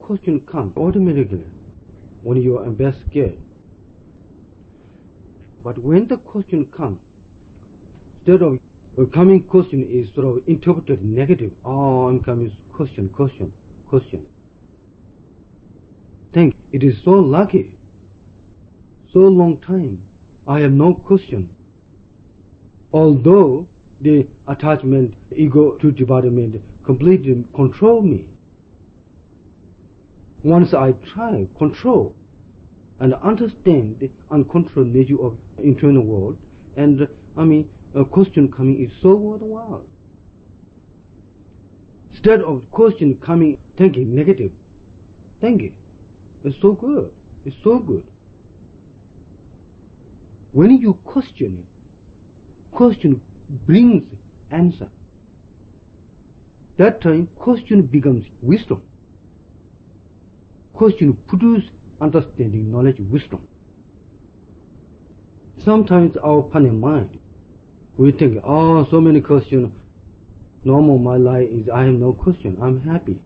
question comes automatically when you are best scared. But when the question comes, instead of coming question is sort of interpreted negative. Oh, I'm coming question. Think it is so lucky. So long time I have no question. Although the attachment, ego to development completely control me. Once I try control and understand the uncontrolled nature of internal world, and a question coming is so worthwhile. Instead of question coming, thinking negative, thinking, it's so good. It's so good. When you question brings answer. That time, question becomes wisdom. Question produces understanding, knowledge, wisdom. Sometimes our funny mind, we think, oh, so many questions. Normal my life is I have no question. I'm happy.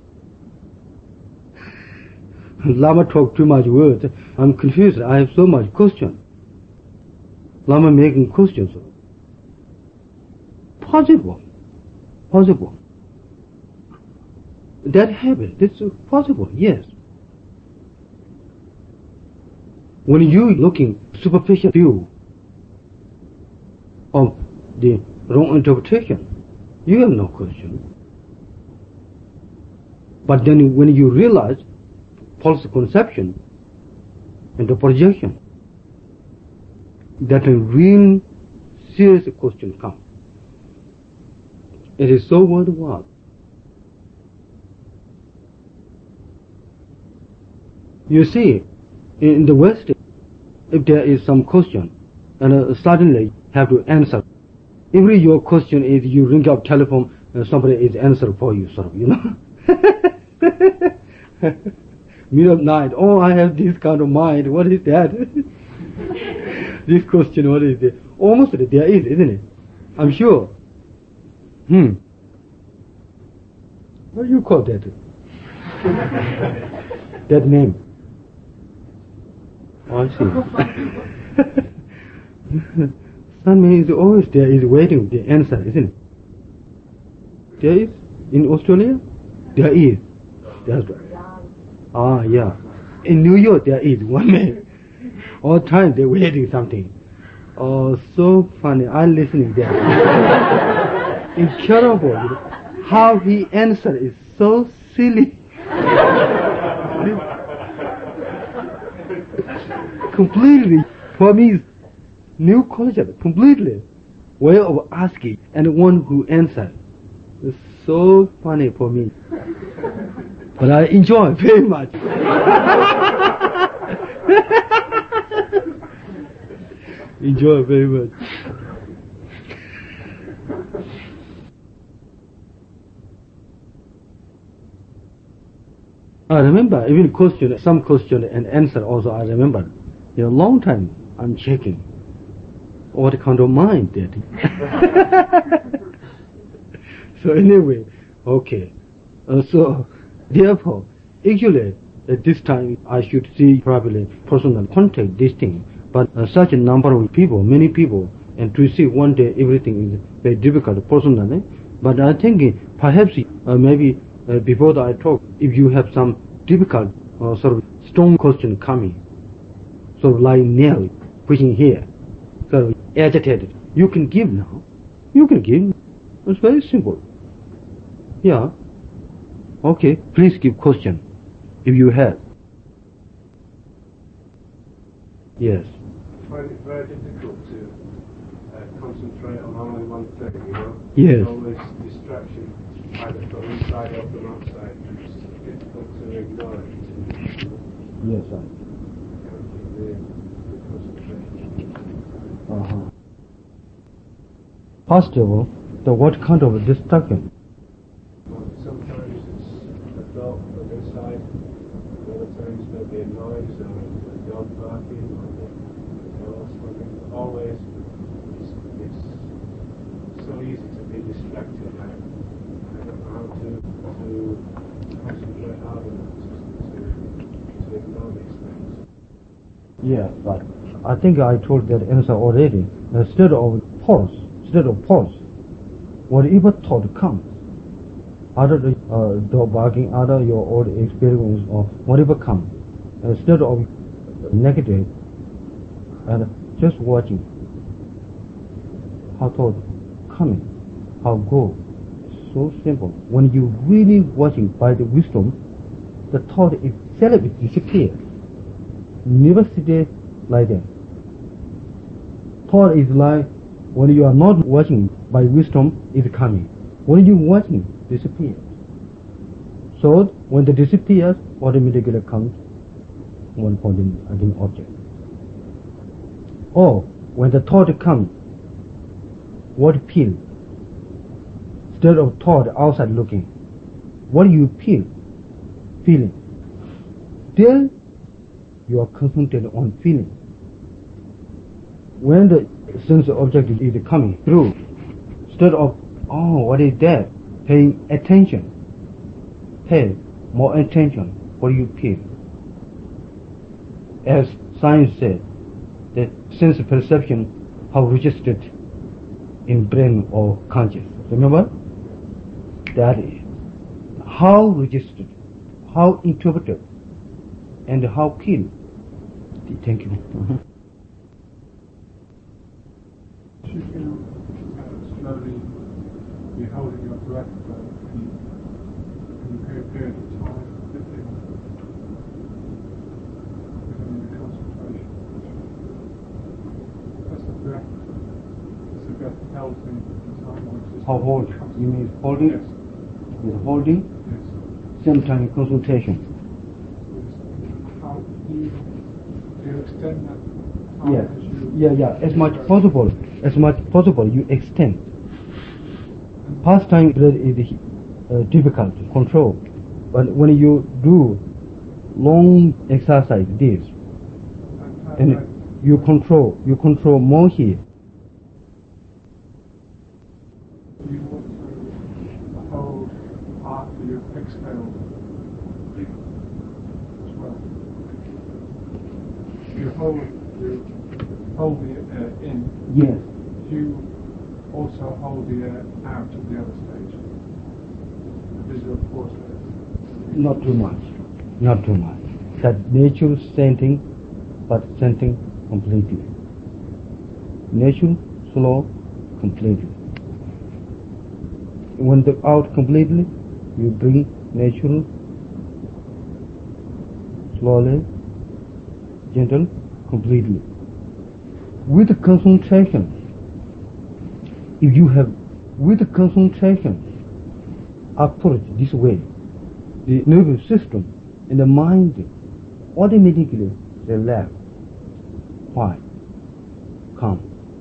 Lama talk too much words. I'm confused. I have so much question. Lama making questions. Possible. That habit, this is possible, yes. When you looking superficial view of the wrong interpretation, you have no question. But then when you realize false conception and the projection, that a real serious question comes. It is so worthwhile. You see, in the West, if there is some question, and suddenly have to answer, every your question is you ring up telephone, somebody is answer for you, sort of, you know. Middle of night, oh, I have this kind of mind, what is that? This question, what is it? Almost there is, isn't it? I'm sure. What do you call that? That name. Oh, I see. Sunman is always there, is waiting the answer, isn't it? There is? In Australia? There is. There's, yeah. In New York there is one man. All the time they're waiting something. Oh, so funny. I'm listening there. Incredible. How he answered is so silly. Completely, for me, new culture, completely. Way of asking and one who answered. It's so funny for me. But I enjoy very much. Enjoy very much. I remember even question, some question and answer also I remember. In a long time I'm checking what kind of mind that. So anyway, okay. So therefore, actually at this time I should see probably personal contact this thing. But such a number of people, many people, and to see one day everything is very difficult personally. But I think perhaps maybe before I talk, if you have some difficult sort of strong question coming, sort of like nail pushing here, sort of agitated, you can give now. You can give. It's very simple. Yeah. Okay, please give question if you have. Yes. I find it very difficult to concentrate on only one thing, you know? Yes. All this distraction, either from inside or from outside, it's difficult to ignore it. Yes, sir. First of all, what kind of distraction? Well, sometimes it's a thought from inside, other times maybe a noise or a dog barking or always it's so easy to be distracted. I don't know how to concentrate hard enough to Yeah, but I think I told that answer already. Instead of pause, whatever thought comes, other dog barking, other your old experience or whatever comes, instead of negative, and just watching how thought coming, how go. So simple. When you really watching by the wisdom, the thought itself disappears. Never stay like that. Thought is like when you are not watching by wisdom, it's coming. When you watching, disappears. So when the disappears, automatically comes one point again object. Or when the thought comes, what feel? Instead of thought outside looking, what do you feel? Feeling. Still, you are concentrated on feeling. When the sense object is coming through, instead of, oh, what is that? Paying attention. Pay more attention. What do you feel? As science said, the sense perception, how registered in brain or conscious. Remember? That is how registered, how interpreted, and how killed. Thank you. Should you slowly be holding your breath for any period of time, within the concentration? That's the breath. That's the breath held in time. How hold? You mean holding? Yes. With holding? Yes. Same time concentration. How do you extend that time Yes. as you... Yeah. As much possible, you extend. Pastime is difficult to control, but when you do long exercise, this, and you control more here. You want to hold after you exhale as well. You hold the air in. Yes. You also hold the air out at the other stage. Is there a pause there? Not too much. That nature scenting, but scenting completely. Nature slow, completely. When the out completely, you bring nature slowly, gentle, completely. With concentration, if you have with concentration approach this way, the nervous system and the mind automatically relax, quiet, calm.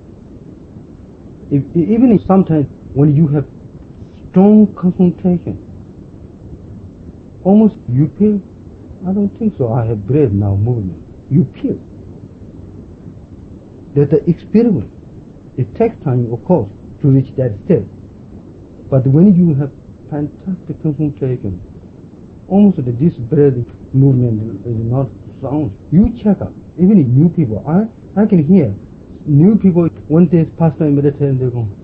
Even if sometimes when you have strong concentration, almost you feel, I don't think so, I have breath now movement. You feel that the experiment, it takes time of course to reach that state. But when you have fantastic concentration, almost this breath movement is not sound. You check up, even new people, I can hear new people when they pass by meditation, they go,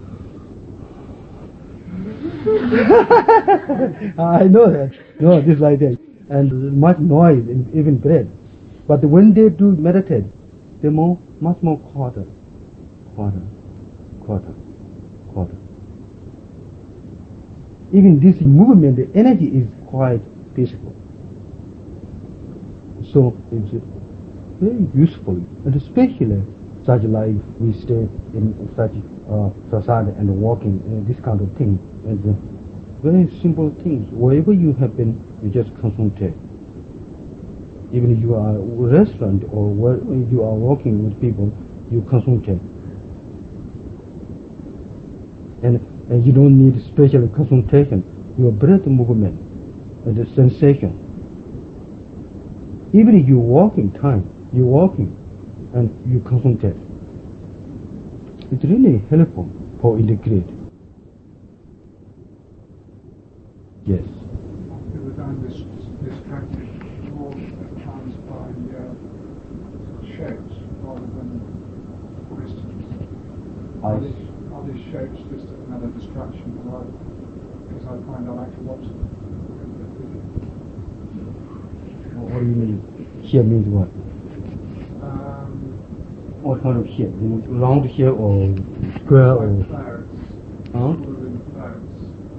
I know that. No, this like that. And much noise, even breath. But when they do meditate, they're much more quarter. Even this movement, the energy is quite peaceful. So it's very useful, and especially such like we stay in such society and walking, this kind of thing. And very simple things. Wherever you have been, you just concentrate. Even if you are a restaurant or where you are walking with people, you concentrate. And you don't need special concentration. Your breath movement and the sensation. Even if you walking and you concentrate. It's really helpful for integrate. Yes. We were down this distracted more at times by shapes rather than crystals? Are these shapes just another distraction because I find I like to watch them? What do you mean? Shape means what? What kind of shape? Round shape or square or? Clouds. Huh? Clouds.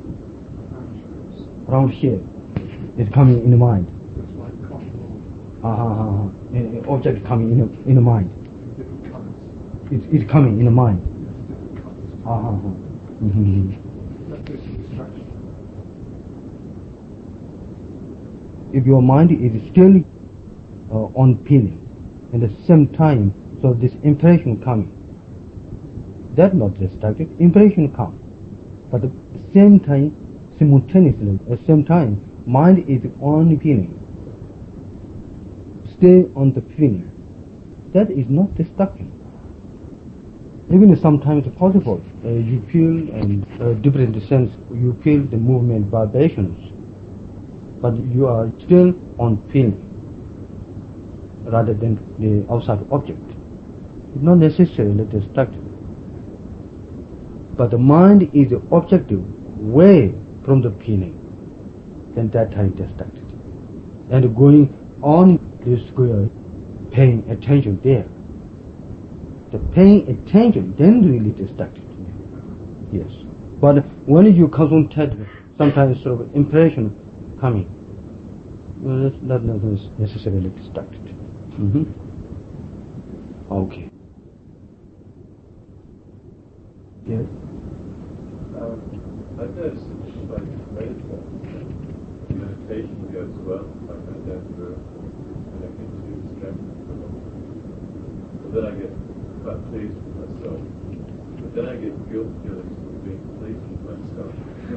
Round shape is coming in the mind. It's like cotton An object coming in the mind. different colours. It's coming in the mind. Different colours. Mm-hmm. That's just a distraction. If your mind is still on feeling, at the same time, so this impression coming, that's not destructive. Impression comes, but at the same time, simultaneously, at the same time, mind is on feeling. Stay on the feeling. That is not destruction. Even sometimes it's possible, you feel in different sense, you feel the movement vibrations, but you are still on feeling rather than the outside object. It's not necessarily destructive. But the mind is the objective way from the feeling, then that time destructive. And going on this square, paying attention there. The paying attention then really destructive. Yes. But when you concentrate, sometimes sort of impression coming, well, that's not necessarily destructive. Mm-hmm. Okay. Yes. I've noticed that like meditation goes well. Like I don't and I get too distracted for a long time. But then I get quite pleased with myself. But then I get guilt feelings for being pleased with myself.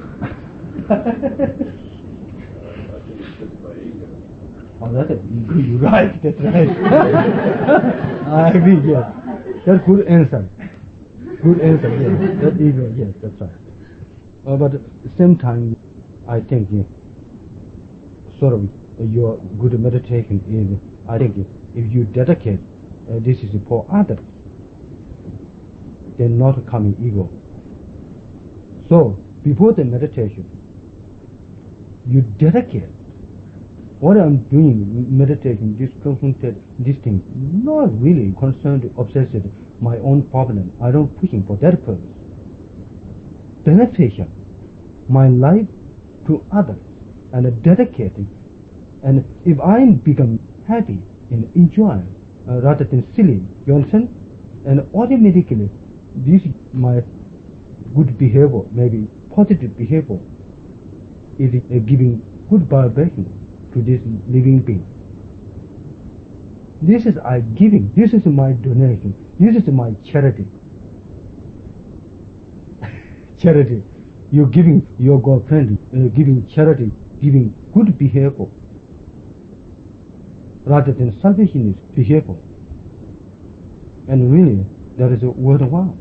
I think it's just my ego. Oh, that's it. You're right. That's right. I agree. Yes, that's good answer. Good answer. Yes, that ego. Yes, that's right. But at the same time, I think sort of your good meditation is. I think if you dedicate this is for others, then not coming ego. So before the meditation, you dedicate. What I'm doing, meditation, this concentrate, this thing, not really concerned, obsessed, my own problem. I don't pushing for that purpose. Beneficial, my life to others, and dedicating. And if I become happy and enjoy, rather than silly, you understand? And automatically, this my good behavior, maybe positive behavior, is giving good vibration to this living being. This is I giving. This is my donation. This is my charity. Charity. You're giving your girlfriend, giving charity, giving good behavior, rather than selfishness behavior. And really, that is worthwhile.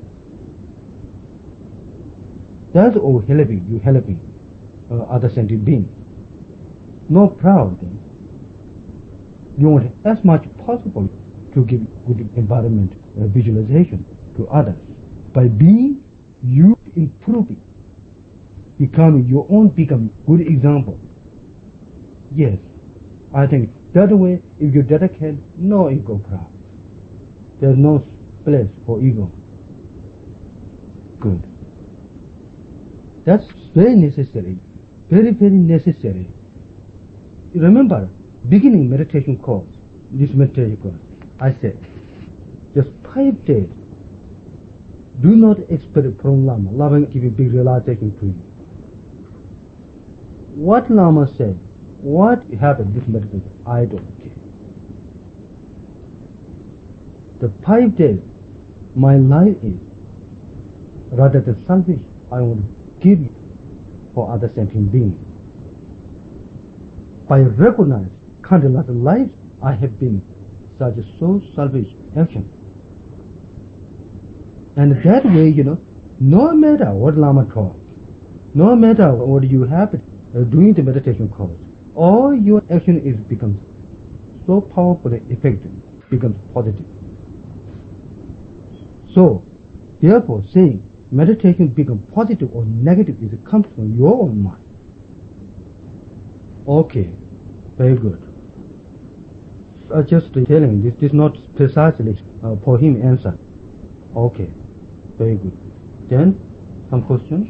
That's all helping. You helping other sentient beings. No proud thing. You want as much possible to give good environment visualization to others. By being, you improving, becoming your own become good example. Yes, I think that way if you dedicate, no ego proud. There's no place for ego. Good. That's very necessary. Very, very necessary. Remember, beginning meditation course, this meditation course, I said, just 5 days. Do not expect from Lama. Lama will give you big realization to you. What Lama said, what happened this meditation, I don't care. The 5 days, my life is, rather than selfish, I want to give you for other sentient beings. By recognizing countless lives, I have been such a so selfish action. And that way, no matter what Lama taught, no matter what you have doing the meditation course, all your action is becomes so powerfully effective becomes positive. So, therefore, saying meditation becomes positive or negative comes from your own mind. Okay, very good. Just telling this is not precisely for him answer. Okay, very good. Then, some questions?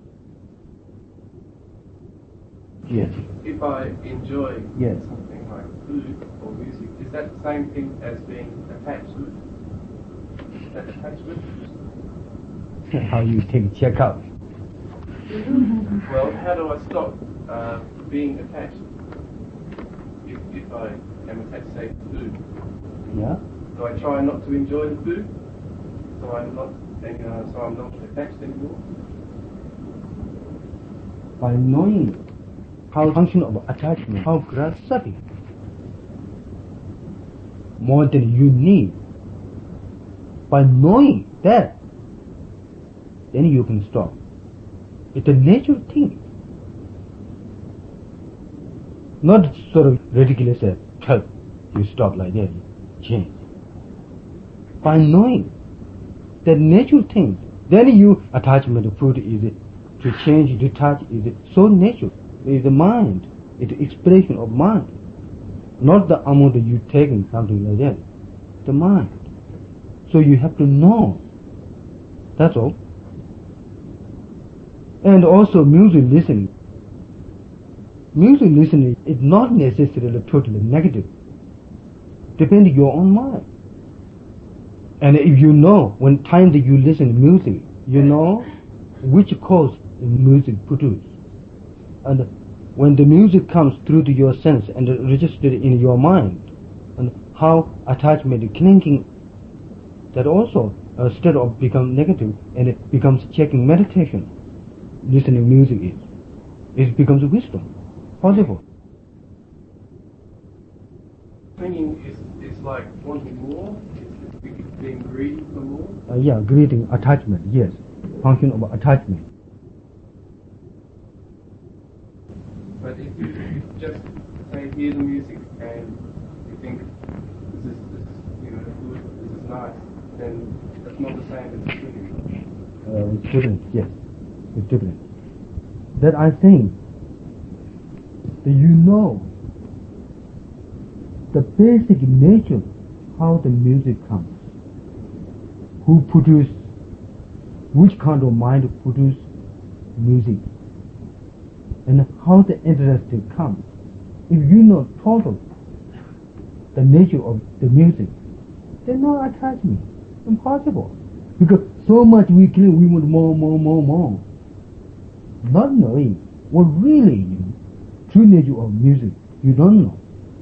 Yes. If I enjoy Yes. something like food or music, is that the same thing as being attached to it? That attachment? How you take check out? Well, how do I stop being attached? If I am attached, say, to food, Yeah. do I try not to enjoy the food, so I'm not attached anymore? By knowing how function of attachment, how grasping, more than you need. By knowing that, then you can stop. It's a natural thing. Not sort of ridiculous help. You stop like that, you change. By knowing that natural thing, then you attachment to food is to change, detach is so natural. It's the mind. It's the expression of mind. Not the amount that you taking something like that. The mind. So you have to know. That's all. And also music listening. Music listening is not necessarily totally negative. Depends on your own mind. And if you know when time that you listen to music, you know which cause the music produces. And when the music comes through to your sense and registered in your mind, and how attachment clinking, that also instead of become negative and it becomes checking meditation, listening music it becomes wisdom, possible. Clinging is like wanting more, is being greedy for more. Yeah, greeting, attachment, yes, function of attachment. But if you just say hear the music and you think this is good, this is nice, then that's not the same as clinging. It's different, yes, it's different. That I think that you know the basic nature how the music comes, who produce, which kind of mind produce music, and how the interest comes. If you know total the nature of the music, then no attachment, impossible. Because so much we claim we want more. Not knowing what really true nature of music, you don't know.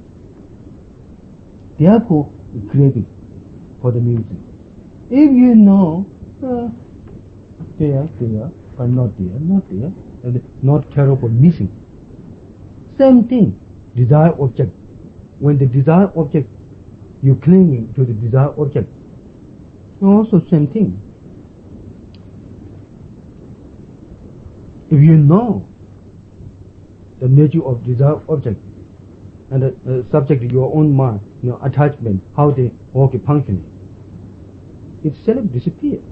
Therefore, craving for the music. If you know, there, but not there, and not terrible missing. Same thing, desire object. When the desire object, you clinging to the desire object. Also same thing. If you know the nature of desire object and subject to your own mind, attachment, how they work functioning, it self disappears.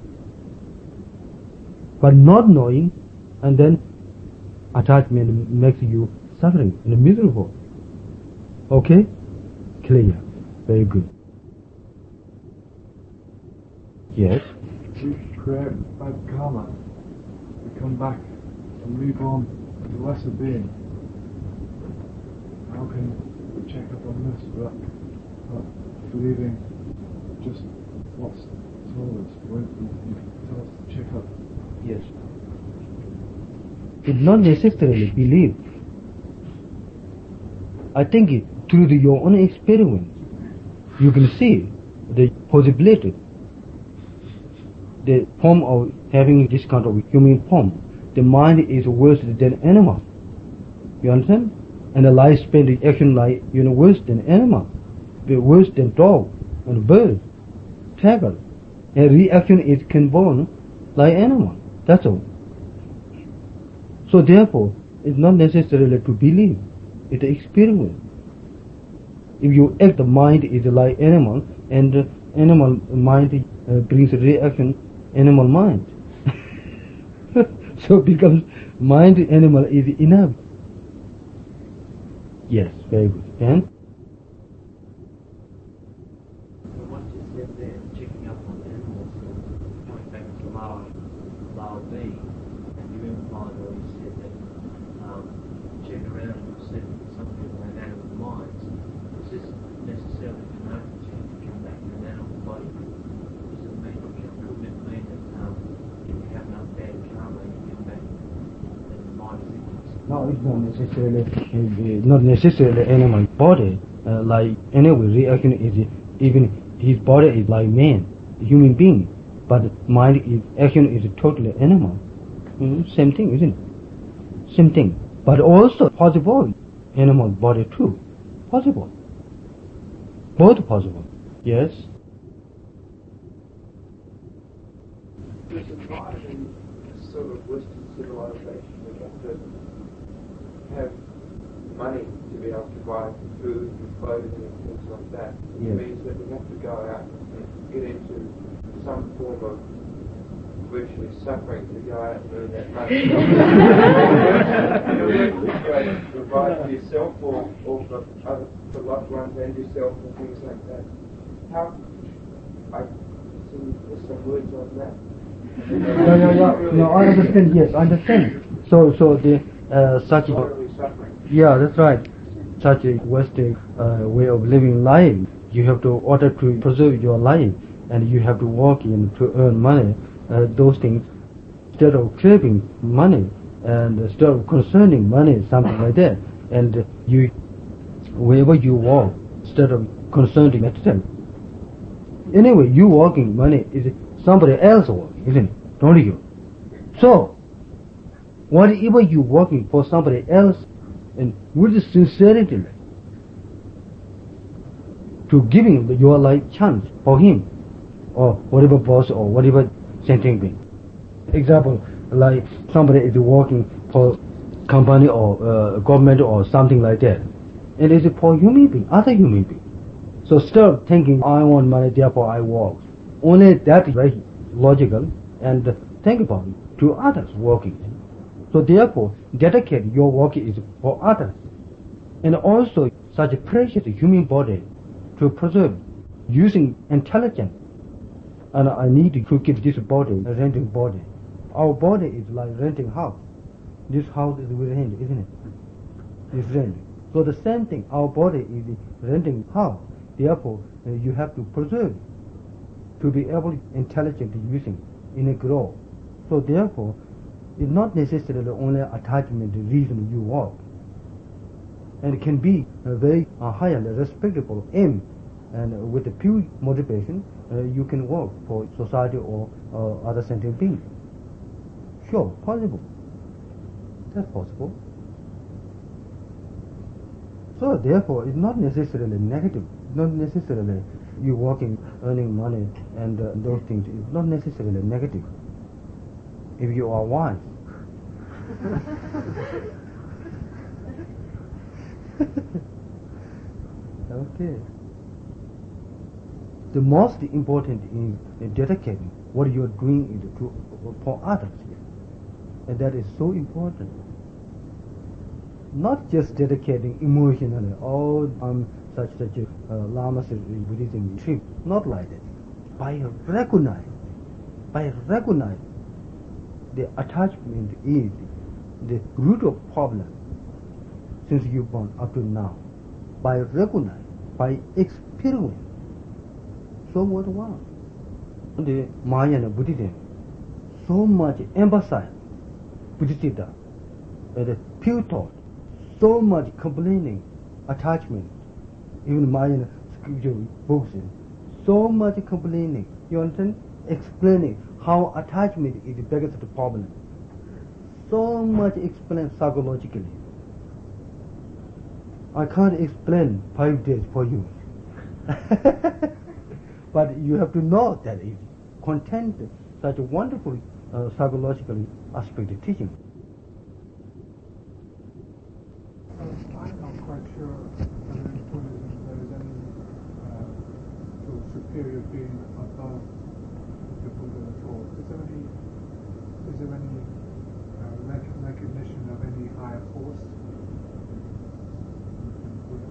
But not knowing, and then attachment makes you suffering and miserable. Okay? Clear. Very good. Yes? We create bad karma. We come back and reborn as a lesser being. How can we check up on this without believing just what's told us? When you tell us to check up. Yes. It's not necessarily belief. I think through your own experience, you can see the possibility, the form of having this kind of human form. The mind is worse than animal. You understand? And the lifespan, the action life, worse than animal, worse than dog and bird, tiger. And reaction is born like animal. That's all. So therefore, it's not necessarily to believe. It's experience. If you act, the mind is like animal, and animal mind brings reaction, animal mind. So becomes mind animal is enough. Yes, very good. And What you said there, checking up on animals, going back to Lao B, and you implied or you said that check around and you said some people have animal minds. Does this necessarily denote that you have to come back to an animal body? Does it mean, couldn't it mean that if you have enough bad karma, you come back and the mind is influenced? no, it's not necessarily animal body. Like anyway, reaction is even his body is like man, human being, but mind is action is totally animal. Same thing, isn't it? Same thing, but also possible animal body too, possible. Both possible. Yes. There's a pride in sort of Western civilization. We have to have money to be able to buy food and clothing and things like that. Yes. It means that we have to go out and get into some form of virtually suffering to go out and earn that money. To provide for yourself or for loved ones and yourself and things like that. How there's some words on that. No, I understand. Yes, I understand. So the such yeah, that's right. Such a Western way of living life. You have to order to preserve your life, and you have to work in to earn money. Those things, instead of craving money and instead of concerning money, something like that, and you wherever you walk, instead of concerning itself. Anyway, you working money is somebody else working, isn't it? Not you. So, whatever you working for somebody else, and with sincerity, to giving your life chance for him, or whatever boss or whatever sentient being. Example, like somebody is working for company or government or something like that, and it's for human being, other human being. So instead of thinking, I want money, therefore I work, only that is very logical, and think about it, to others working. So therefore, dedicate your work is for others. And also, such a precious human body to preserve using intelligence. And I need to keep this body, a renting body. Our body is like renting house. This house is we rent, isn't it? It's rent. So the same thing, our body is renting house. Therefore, you have to preserve to be able to intelligently using in a grow. So therefore, it's not necessarily only attachment reason you work. And it can be a very highly respectable aim, and with a pure motivation, you can work for society or other sentient beings. Sure, possible. That's possible. So therefore, it's not necessarily negative. Not necessarily you working, earning money, and those things. It's not necessarily negative. If you are wise. Okay. The most important is dedicating what you are doing for others, and that is so important. Not just dedicating emotionally. Oh, I'm such a Lama Buddhism trip. Not like that. By recognize the attachment is the root of problem since you're born up to now. By recognize, by experiment. So worthwhile. The Mahayana Buddhism so much emphasize Buddhicitta, the pure thought, so much complaining, attachment. Even Mahayana scripture books, so much complaining. You understand? Explaining how attachment is the biggest problem. So much explained psychologically. I can't explain 5 days for you. But you have to know that it contains such a wonderful psychological aspect of teaching. I'm not quite sure whether in Buddhism there is any sort of theory of being above the Buddha at all. Is there any recognition of any higher force than the Buddha?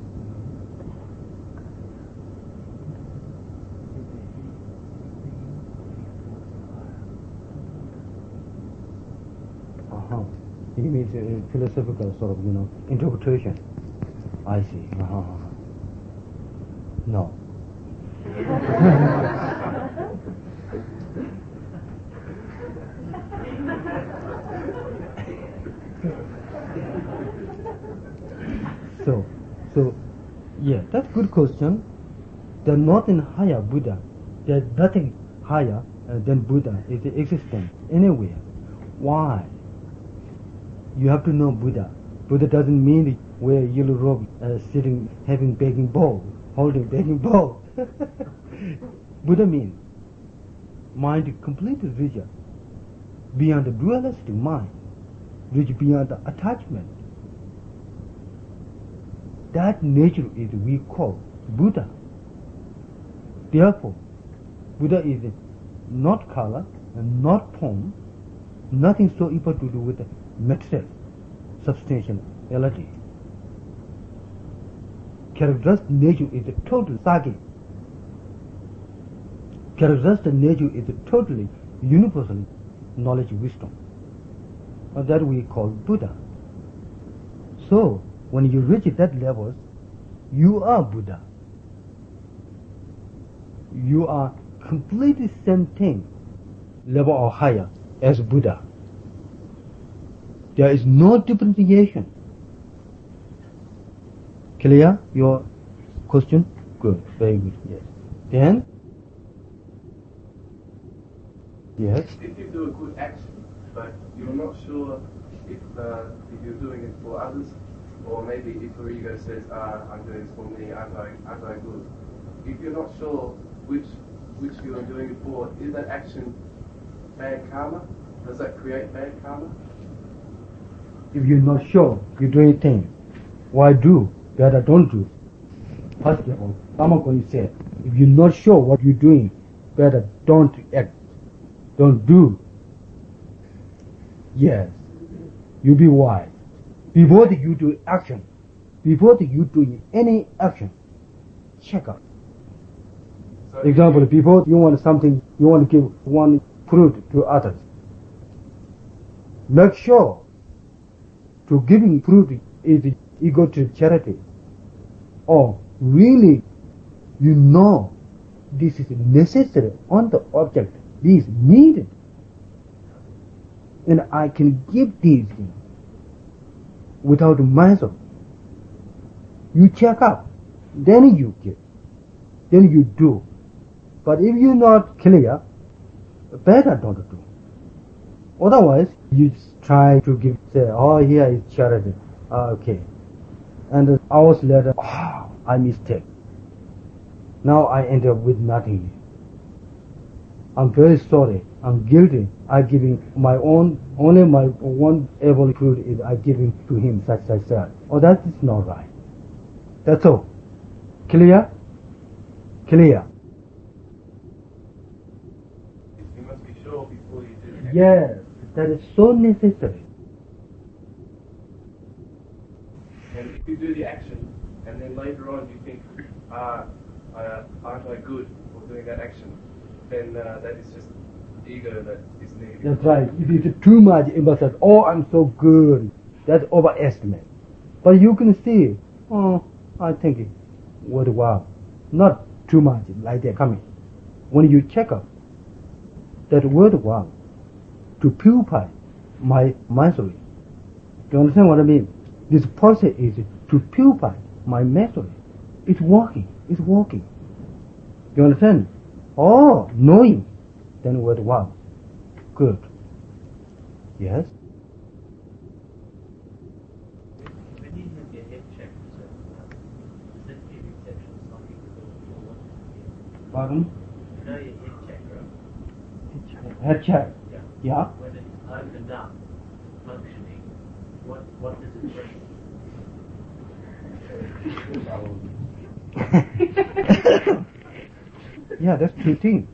He means a philosophical sort of, interpretation. I see. No. So, yeah, that's a good question. There's nothing higher Buddha. There's nothing higher than Buddha is existent anywhere. Why? You have to know Buddha. Buddha doesn't mean wear yellow robe, sitting, having begging bowl, holding begging bowl. Buddha means mind completely rigid, beyond the dualistic mind, rigid beyond the attachment. That nature is we call Buddha. Therefore, Buddha is not color and not form, nothing so equal to do with the material, substantiality. Characteristic nature is a total sage. Characteristic nature is a totally universal knowledge wisdom. And that we call Buddha. So, when you reach that level, you are Buddha. You are completely same thing, level or higher as Buddha. There is no differentiation. Clear your question? Good, very good. Yes. Then? Yes. If you do a good action, but you're not sure if you're doing it for others, or maybe if your ego says, I'm doing this for me, aren't I good? If you're not sure which you are doing it for, is that action bad karma? Does that create bad karma? If you're not sure you're doing things, why do? Better don't do. First of all, someone going to say, if you're not sure what you're doing, better don't act. Don't do. Yes. You be wise. Before you do action, before you do any action, check out. So example, before you want something, you want to give one fruit to others. Make sure to giving fruit is equal to charity. Or really, you know this is necessary on the object, this is needed. And I can give these things without myself. You check up, then you give, then you do. But if you're not clear, better don't do. Otherwise, you try to give, say, here is charity. Okay. And hours later, I mistake. Now I end up with nothing. I'm very sorry. I'm guilty. I'm giving my own, only my one able fruit is I giving to him such. Oh, that is not right. That's all. Clear? Clear. You must be sure before you do it. Yes, that is so necessary. And if you do the action, and then later on you think, aren't I good for doing that action? Then that is just ego that is negative. That's right. If it's too much emphasis, I'm so good. That's overestimate. But you can see, I think it worthwhile. Not too much like that coming. When you check up, that worthwhile to purify my misery. Do you understand what I mean? This process is to purify my misery. It's working. It's working. Do you understand? Knowing, then worthwhile. Good. Yes? When you have your head checked, does that give exception something to what? Pardon? You know your head chakra? Head check. Yeah. Yeah? When it's opened up, functioning, what does it bring? Yeah, that's two things.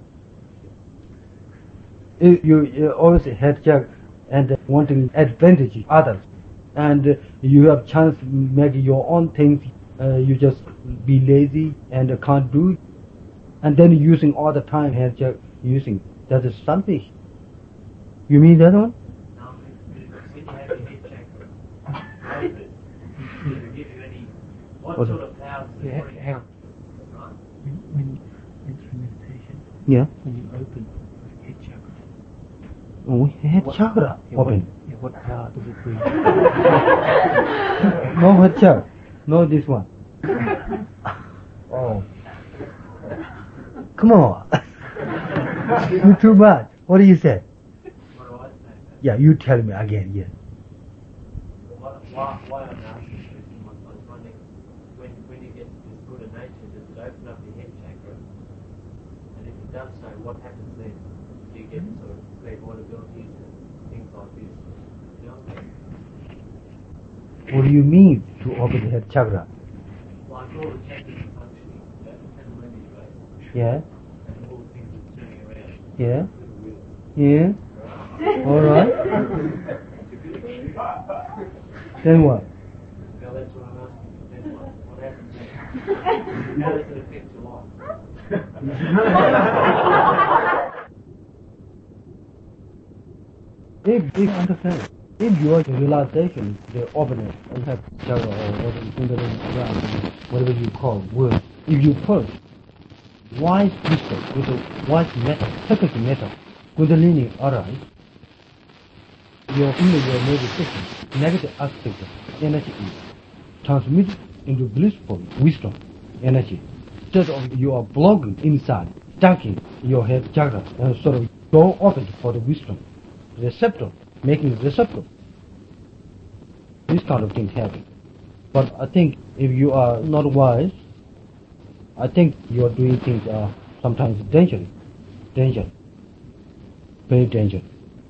You always hijack and wanting advantage others, and you have chance to make your own things. You just be lazy and can't do it, and then using all the time hijack using. That is selfish. You mean that one? No, when you have your head chakra open, does it give you any, what sort of powers does it bring? Hang on. Right? When through meditation, Yeah. when you open head chakra, Oh, head chakra open. What power does it bring? No head chakra. No this one. Oh. Come on. You too much. What do you say? What do I say? Yeah, you tell me again. Yeah. Why I'm asking this question was I was wondering, when you get this Buddha nature, does it open up your head chakra? And if it does so, what happens then? Do you get sort of clairvoyant abilities and things like this? You know what I'm saying? What do you mean to open the head chakra? Like all the chakras are functioning, and remedy based, Yeah. and all the things are turning around. Yeah. With the will. Yeah. All right. Then what? Now that's what I'm asking. Then what happens then? How does it affect your life? If understand, if your realization, the openness, and have chakra or the kundalini ground, whatever you call word, if you put wise wisdom with a wise method, technical method, kundalini arise, your inner your nervous system, negative aspect of energy is transmitted into blissful wisdom energy. Instead of you are blocking inside, stucking your head chakra, and sort of go open for the wisdom receptor, making it receptor. This kind of things happen. But I think if you are not wise, I think you are doing things sometimes dangerous. Very dangerous.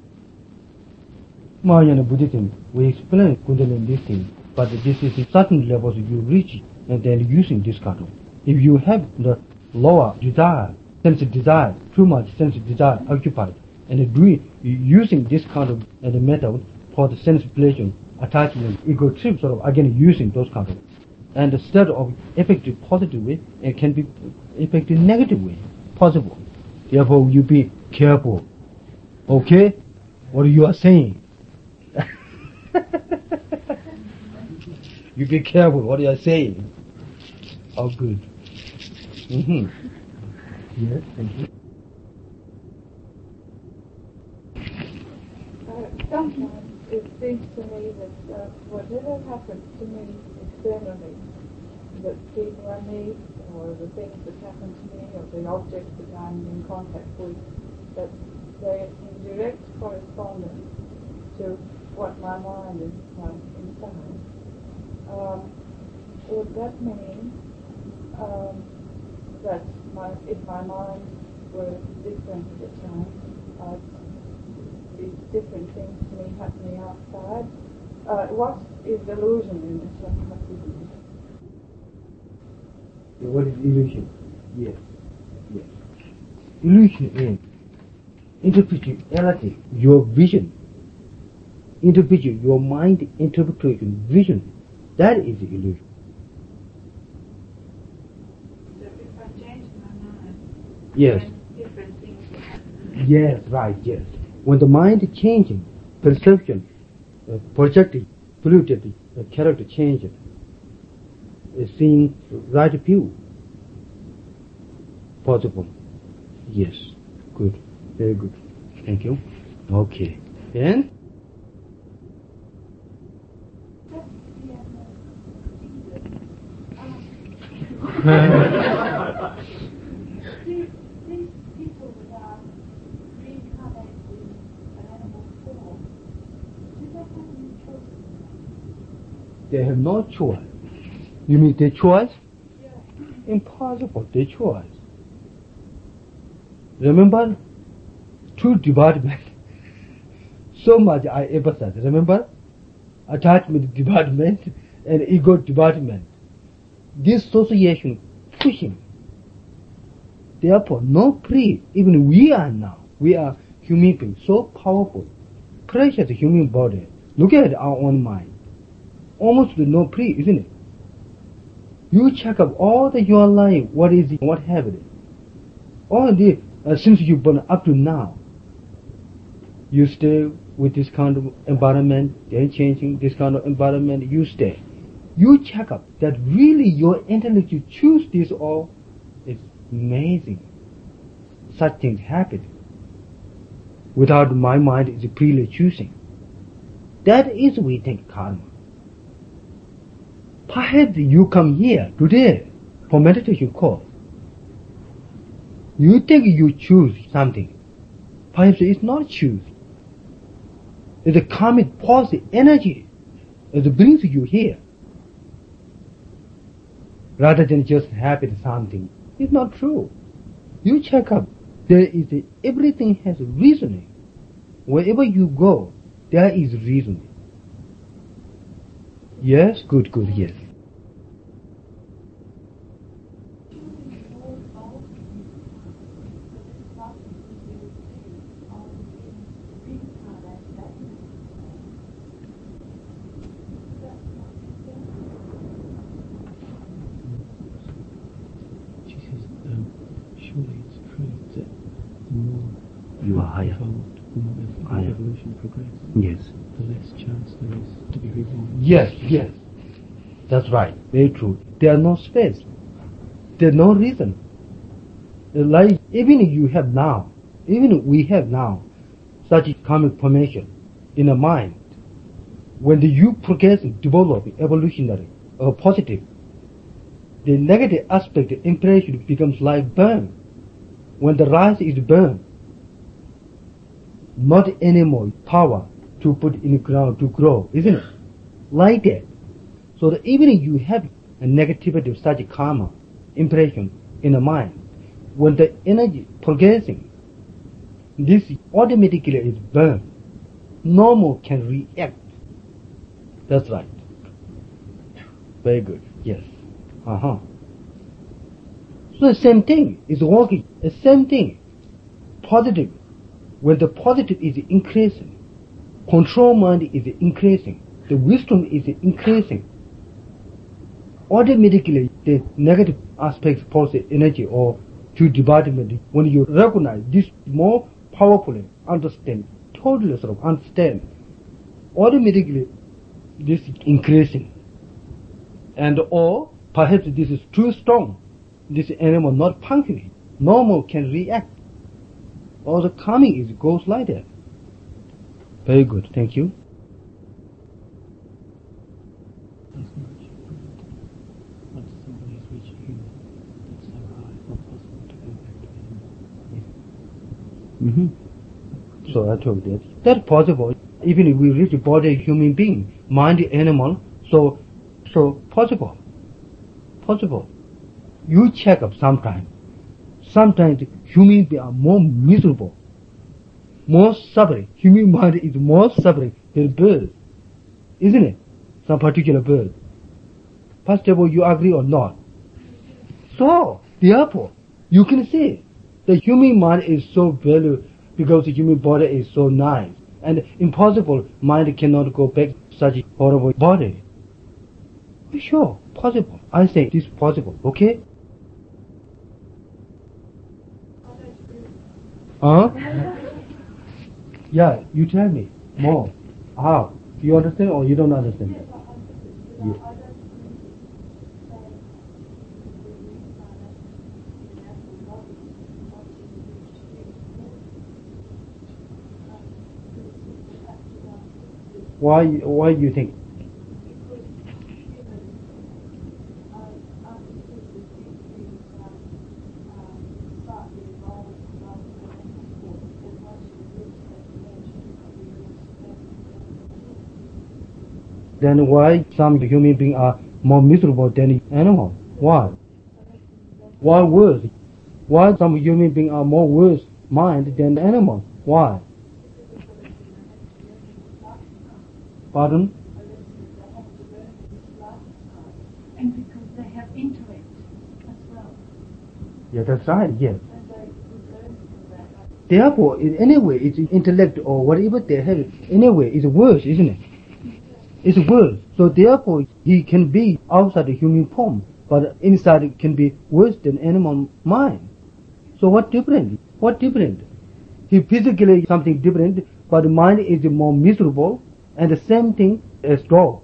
Mahayana Buddhism, we explain Kundalini this thing, but this is certain levels you reach and then using this kind of. If you have the lower desire, sense desire, too much sense desire occupied, and doing using this kind of method for the sense pleasure, attachment, ego trip, sort of again using those kind of, and instead of effective positive way, it can be effective negative way possible. Therefore, you be careful. Okay, what you are saying? You be careful what you are saying. Oh, good. Yes, thank you. Sometimes it seems to me that whatever happens to me externally, that people I meet, or the things that happen to me, or the objects that I'm in contact with, that they're in direct correspondence to what my mind is like inside. Would that mean that if my mind were different at the time, these different things to me happening outside? What is illusion in this? What is it? What is illusion? Yes. Illusion is interpretation, your vision. Interpretation, your mind interpretation, vision. That is illusion. So if I change my mind, Yes. different things will happen. Yes, right, yes. When the mind is changing, perception, projected, polluted, character changes, seeing right view. Possible. Yes. Good. Very good. Thank you. Okay. Then? These people that are reincarnated in an animal form, do they have any choice? They have no choice. You mean their choice? Yeah. Impossible, their choice. Remember? Two departments. So much I emphasize. Remember? Attachment department and ego department. This association pushing. Therefore, no priest, even we are now, we are human beings, so powerful, precious human body. Look at our own mind. Almost no priest, isn't it? You check up all your life, what is it, what happened. All the, since you've born up to now, you stay with this kind of environment, then changing this kind of environment, you stay. You check up that really your intellect to choose this all. It's amazing. Such things happen. Without my mind is freely choosing. That is, we think, karma. Perhaps you come here today for meditation course. You think you choose something. Perhaps it's not choose. It's a karmic positive energy that brings you here. Rather than just happen something. It's not true. You check up. There is everything has reasoning. Wherever you go, there is reasoning. Yes, good, yes. Surely it's true that the more You are higher. evolved, the more Higher. evolution progresses, Yes. the less chance there is to be reborn. Yes. That's right. Very true. There are no space. There's no reason. Like even you have now, even we have now, such karmic formation in the mind. When you progress, develop, evolutionary or positive, the negative aspect, the impression becomes like burn. When the rice is burned, not anymore power to put in the ground to grow, isn't it? Like that. So that even if you have a negativity of such karma, impression in the mind, when the energy progressing, this automatically is burned. No more can react. That's right. Very good. Yes. So the same thing is working. The same thing. Positive. When the positive is increasing, control mind is increasing, the wisdom is increasing, automatically the negative aspects positive energy or to development, when you recognize this more powerfully, understand, totally sort of understand, automatically this is increasing. And or perhaps this is too strong, this animal not functioning, no more can react. Or the coming is goes like that. Very good, thank you. As much. Once somebody has reached human, it's so high, it's not possible to go back to animal. So I told you that's possible. Even if we reach body human being, mind animal, so possible. You check up sometimes. Sometimes human beings are more miserable, more suffering. Human mind is more suffering than bird, isn't it? Some particular bird. First of all, you agree or not? So, therefore, you can see the human mind is so valuable because the human body is so nice. And impossible, mind cannot go back to such a horrible body. Sure, possible. I say this possible, okay? Yeah, you tell me more. How? You understand or you don't understand? Yeah. Why you think? Then why some human beings are more miserable than animals? Why? Why worse? Why some human beings are more worse mind than animals? Why? Pardon? And because they have intellect as well. Yeah, that's right, yes. Therefore, anyway, its intellect or whatever they have, anyway, is worse, isn't it? It's worse. So therefore, he can be outside the human form, but inside it can be worse than animal mind. So what different? What different? He physically something different, but the mind is more miserable, and the same thing as dog.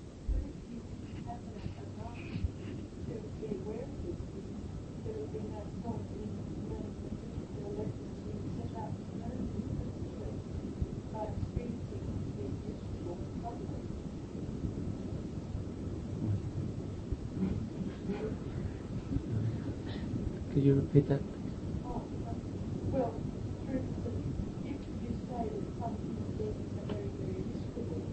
Could you repeat that? Well, for instance, if you say that something is very, very miserable,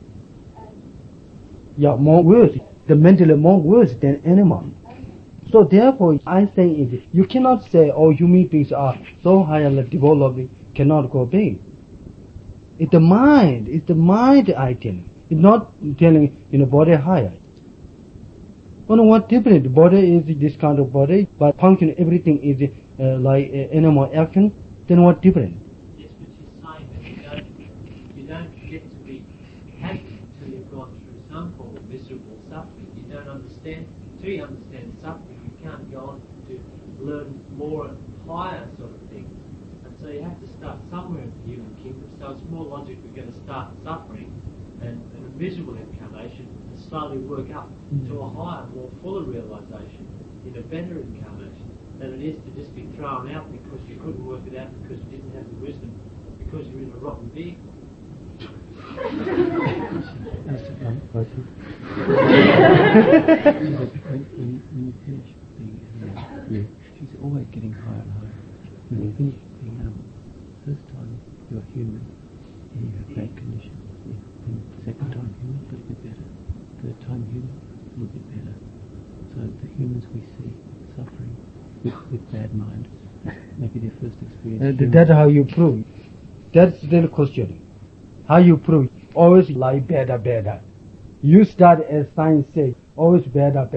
and Yeah, more worse. The mentally more worse than animal. So therefore, I say is you cannot say all human beings are so highly developed cannot go big. It's the mind item. It's not telling body higher. What different? The body is this kind of body, but function everything is like animal action. Then what different? Yes, but you're saying that you don't get to be happy until you've gone through some form of miserable suffering. You don't understand. Until you understand suffering, you can't go on to learn more higher sort of things. And so you have to start somewhere in the human kingdom. So it's more logical we're going to start suffering and a miserable incarnation and slowly work up to a higher, more fuller realisation in a better incarnation than it is to just be thrown out because you couldn't work it out because you didn't have the wisdom because you're in a rotten vehicle. That's the right question. When you finish being animal, she's always getting higher and higher. When you finish being animal, first time you're human, and you have great condition. And second time human, a little bit better. Third time human, a little bit better. So the humans we see suffering with bad mind, maybe their first experience. That's how you prove. That's the question. How you prove? Always like better. You start as science says, always better.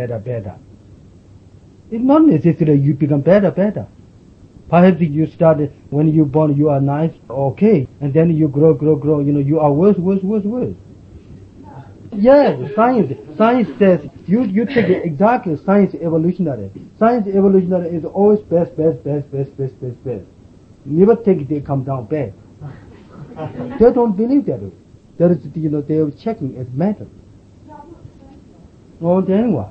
It's not necessary you become better. Perhaps you start when you born you are nice, okay, and then you grow, you are worse. Yes, science says you take it exactly science evolutionary. Science evolutionary is always best. Never take it, they come down bad. They don't believe that. That is, they are checking as matter. Oh, then what?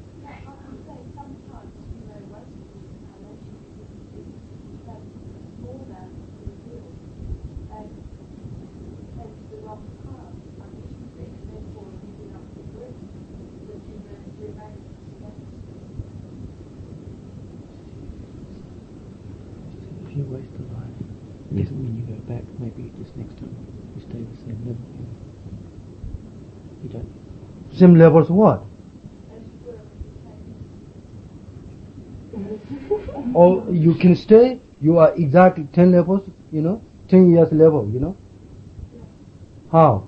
If you waste a life, it doesn't mean you go back. Maybe just next time you stay the same level. You don't. Same levels what? Or you can stay, you are exactly 10 levels, 10 years level, How?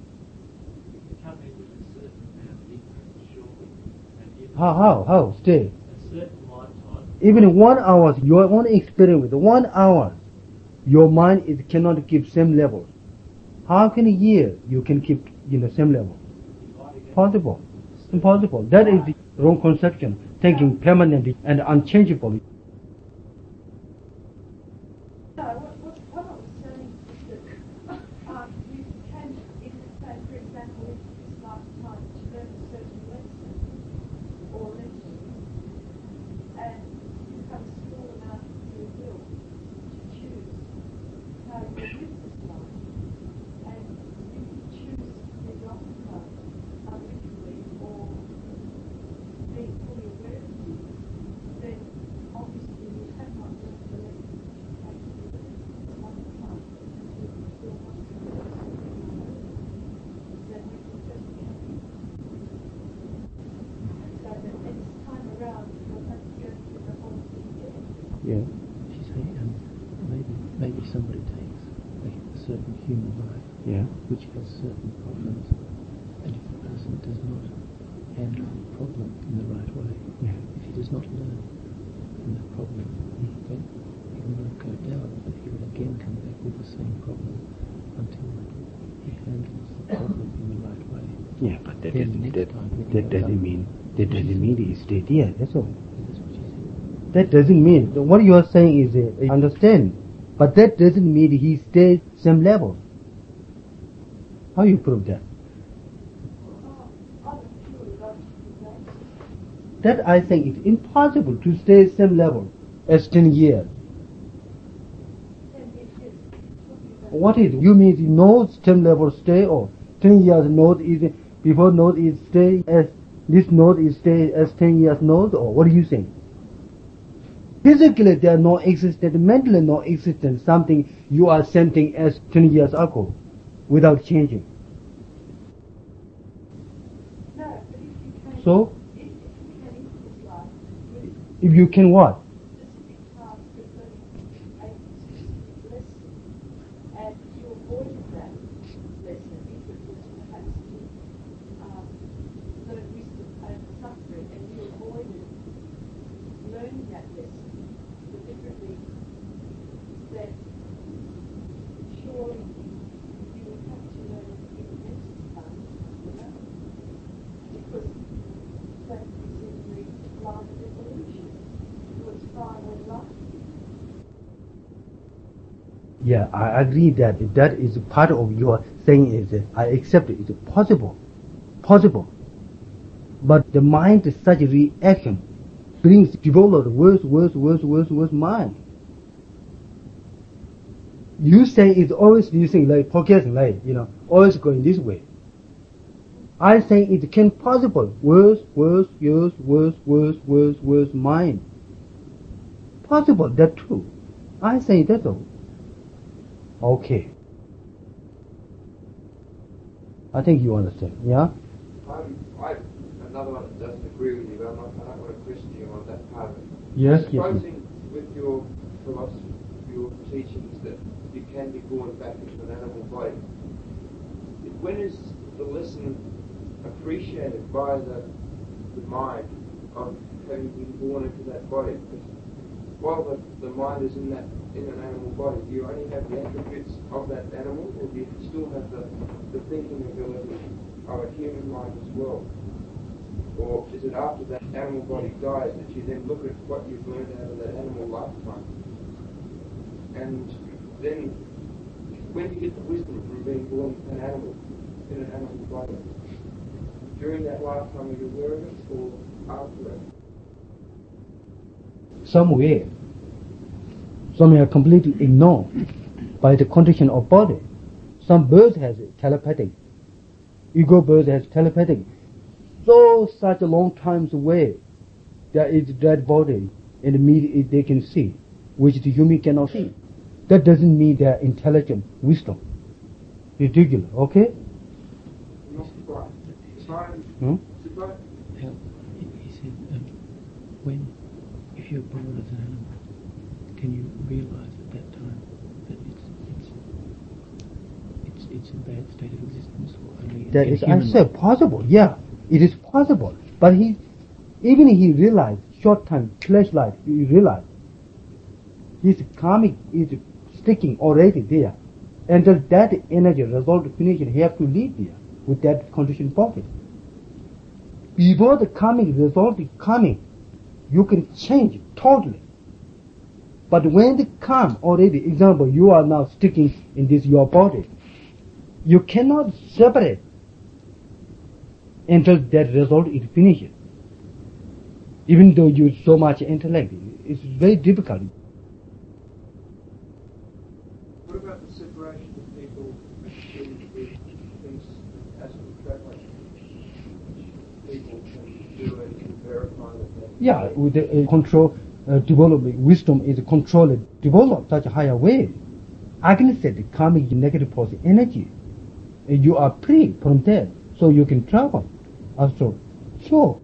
How? Stay. Even 1 hour, your own experience with 1 hour, your mind cannot keep same level. How can a year you can keep same level? Impossible. That is the wrong conception, thinking permanently and unchangeable. What I was saying is that you can, for example, in this lifetime, to learn a certain lesson or lessons, and you have a small amount of free will to choose how you live this life, and you can choose to be occupied habitually or being fully aware of you, then obviously you have not learned the lesson you have to learn at one time until you feel much better. Then we can just be happy. So that next time around you'll have to go through the whole thing again. Yeah. She's saying maybe somebody takes a certain human life, which has certain problems, and if the person does not handle the problem in the right way, if he does not learn from the problem, then he might go down, but he would again come back with the same problem until he handles the problem in the right way. Yeah, but that Then doesn't, next time he will doesn't mean he stayed here, that's all. That's what she said. That doesn't mean, what you are saying is, I understand, but that doesn't mean he stayed same level. How you prove that? That I think it's impossible to stay same level as 10 years. What is it? You mean the node same level stay, or 10 years node is, before node is stay as, this node is stay as 10 years node, or what are you saying? Physically they are non-existent, mentally non-existent, something you are sensing as 10 years ago, without changing. No, but if you can, So? if you can into this life with If you can what? specific tasks with learning a specific lesson, and you avoided that lesson, if it was perhaps to learn wisdom over suffering, and you avoided learning that lesson deliberately, that surely you would have to learn it in the next time, you know? Because that is in the line of evolution towards final life. Yeah, I agree that that is part of your saying is, I accept it, it's possible. But the mind, such reaction brings developed worse mind. You say it's always using like progressing, like, always going this way. I say it can possible worse mind. Possible, that too. I say that's all. Okay. I think you understand, yeah? Another one that doesn't agree with you, but I don't want to question you on that part of it. Yes. Supposing with your philosophy, your teachings, that you can be born back into an animal body, when is the lesson appreciated by the mind of having been born into that body? Because while the mind is in an animal body, do you only have the attributes of that animal, or do you still have the thinking ability of a human mind as well? Or is it after that animal body dies that you then look at what you've learned out of that animal lifetime? And then, when do you get the wisdom from being born an animal, in an animal body? During that lifetime, are you aware of it, or after it? Somewhere. Some are completely ignored by the condition of body. Some birds has telepathic. Ego bird has telepathic. So such a long times away, there is dead body, and immediately they can see, which the human cannot see. That doesn't mean they are intelligent, wisdom. Ridiculous, okay? Not quite. Well, he said, if you're born as an animal, can you realize at that time that it's a bad state of existence for only That in is, I human said, possible, yeah, it is possible. But he realized, short time, flashlight, he realized, his karmic is sticking already there. Until that energy result finish, he have to leave there with that conditioned body. Before the karmic result is coming, you can change totally. But when they come already, example, you are now sticking in this your body, you cannot separate until that result is finished. Even though you use so much intellect, it's very difficult. What about the separation of people with things as traveling? People can do and can verify that. Yeah, with the control, development, wisdom is controlled, develop such a higher way. Against the karmic negative positive energy, you are free from that, so you can travel. Also, sure.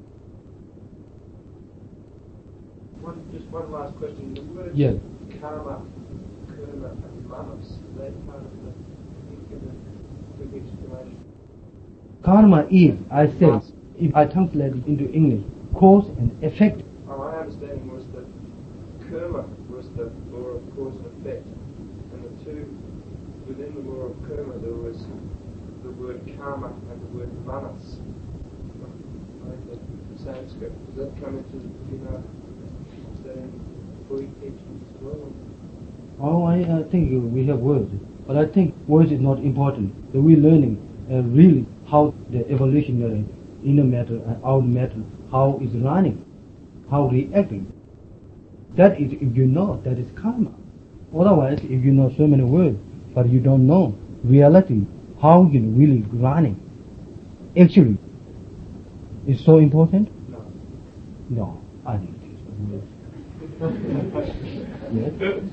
Just one last question. The word Yes. karma, and manas, is that part of the quick explanation? Karma is, I say, if I translate it into English, cause and effect. My understanding was that karma was the law of cause and effect, and the two, within the law of karma there was the word karma and the word manas. Like the Sanskrit. Does that come into, is that in Buddha teachings as well? Oh, I think we have words, but I think words is not important. That we're learning really how the evolutionary inner matter and outer matter, how it's running, how reacting. That is, if you know, that is karma. Otherwise, if you know so many words, but you don't know reality, how you really running. Actually, it's so important? No. No, I think it is. Yes?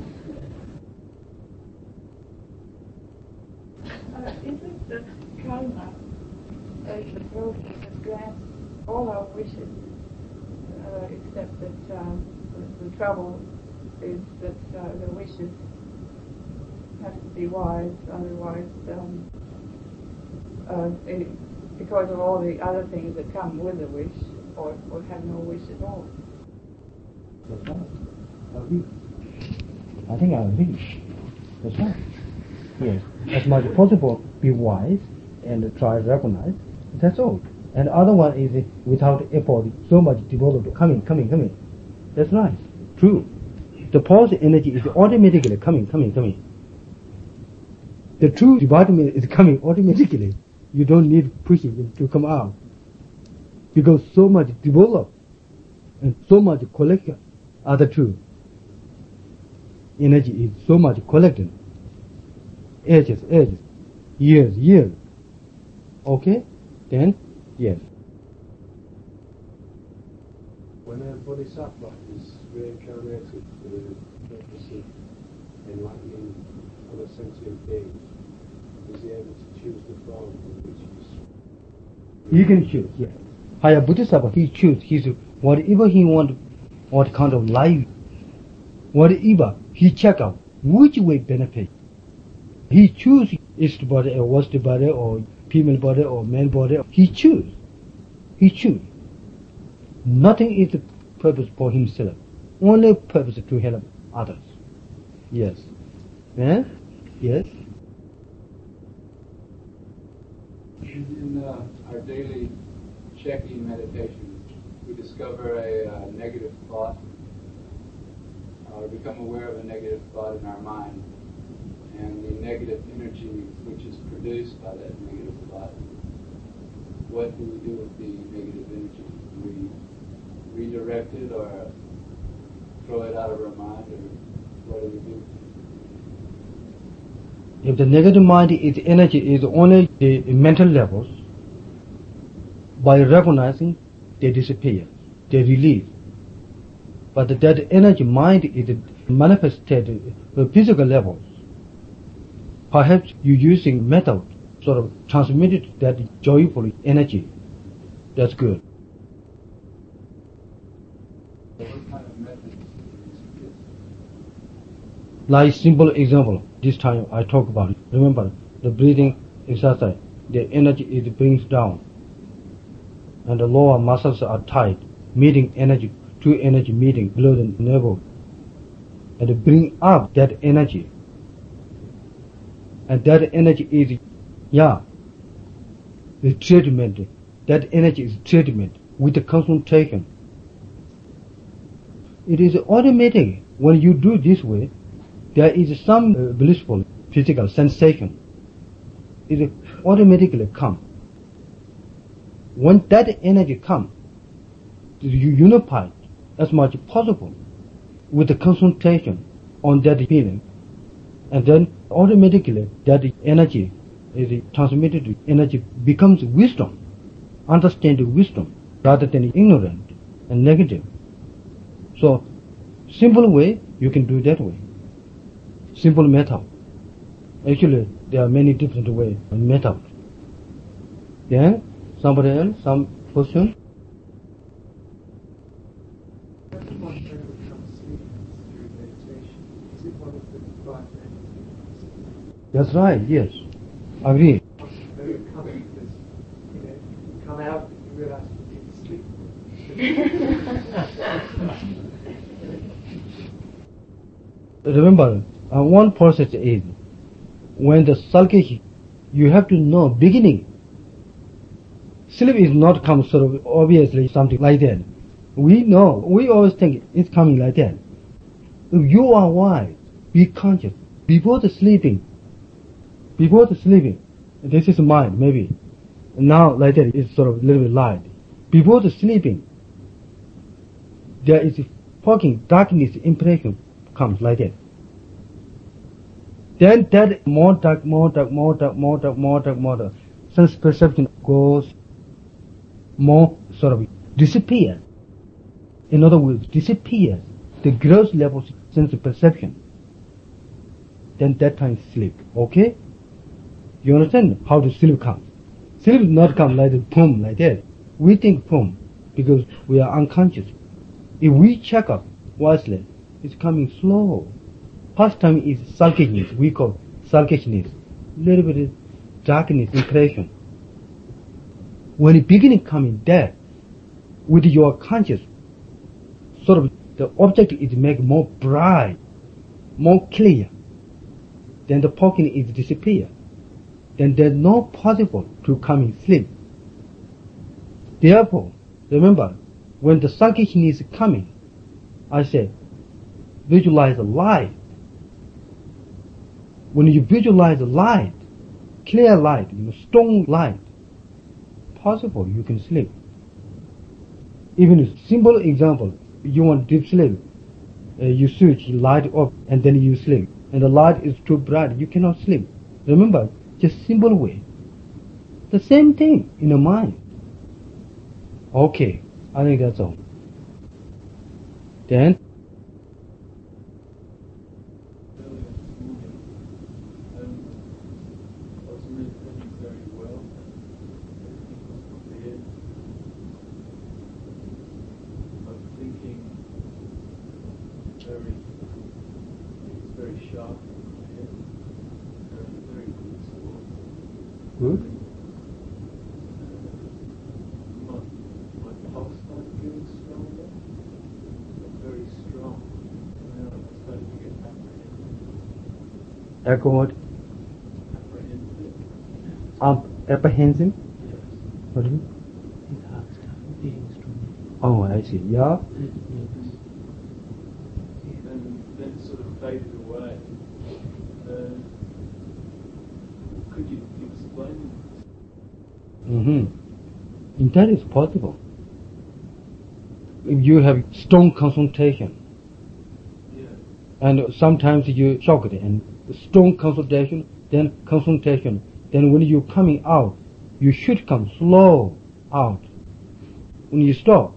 Isn't that karma is the process that grants all our wishes, except that the trouble is that the wishes have to be wise, otherwise, because of all the other things that come with a wish, or have no wish at all. That's right. I agree. I think I agree. That's right. Yes. As much as possible, be wise and try to recognize. That's all. And the other one is without effort, so much developed, coming. That's right. True. The positive energy is automatically coming. The true development is coming automatically. You don't need pushing it to come out. Because so much developed and so much collection are the true. Energy is so much collected. Ages, years. Okay? Then, yes. When a bodhisattva is reincarnated for the purpose of enlightening other sentient beings, is he able to choose the form in which he can choose, yes. Higher Bodhisattva, he choose whatever he want, what kind of life, whatever, he check out which way benefit. He choose east body or west body or female body or male body. He choose. Nothing is the purpose for himself. Only purpose to help others. Yes. Eh? Yes. In our daily checking meditation, we discover a negative thought, or become aware of a negative thought in our mind, and the negative energy which is produced by that negative thought. What do we do with the negative energy? Do we redirect it or throw it out of our mind, or what do we do? If the negative mind is energy is only the mental levels, by recognizing they disappear, they release. But that energy mind is manifested at physical levels. Perhaps you using method sort of transmitted that joyful energy. That's good. What kind of methods do you suggest? Like simple example, this time I talk about it. Remember, the breathing exercise, the energy it brings down. And the lower muscles are tight, meeting energy, two energy meeting below the navel. And bring up that energy. And that energy is, the treatment. That energy is treatment with the concentration. It is automatic. When you do this way, there is some blissful physical sensation. It automatically comes. When that energy comes, you unify as much as possible with the concentration on that feeling. And then automatically that energy is transmitted energy becomes wisdom, understanding wisdom rather than ignorant and negative. So simple way you can do that way. Simple method. Actually there are many different ways and methods. Then somebody else, some question? That's right, yes. Agree. Come out and you realize you need to sleep. remember, one process is when the sulking, you have to know beginning. Sleep is not come sort of obviously something like that. We know, we always think it's coming like that. If you are wise, be conscious. Before the sleeping, this is mind maybe. Now like that it's sort of a little bit light. Before the sleeping, there is fucking darkness impression comes like that. Then that more dark. Sense perception goes more sort of disappears. In other words, disappears. The gross level sense perception. Then that time sleep. Okay? You understand how the sleep comes? Sleep does not come like the boom like that. We think boom because we are unconscious. If we check up wisely, it's coming slow. First time is sulkiness. We call sulkiness. Little bit of darkness impression. When it beginning coming there, with your conscious, sort of the object is make more bright, more clear. Then the pocket is disappear. Then there's no possible to come in sleep. Therefore, remember, when the sulkiness is coming, I said, visualize the light. When you visualize the light, clear light, strong light, possible you can sleep. Even a simple example, you want deep sleep, you switch light off and then you sleep. And the light is too bright, you cannot sleep. Remember, just simple way. The same thing in the mind. Okay, I think that's all. Then, good. My pulse started getting stronger, very strong. And then I started to get apprehensive. Echo what? Apprehensive? Yes. What do you mean? His heart started beating strongly. Oh, I see. Yeah? Then it sort of faded away. Could you explain? And that is possible. If you have strong concentration, and sometimes you shock it, and strong concentration, then when you're coming out, you should come slow out. When you stop,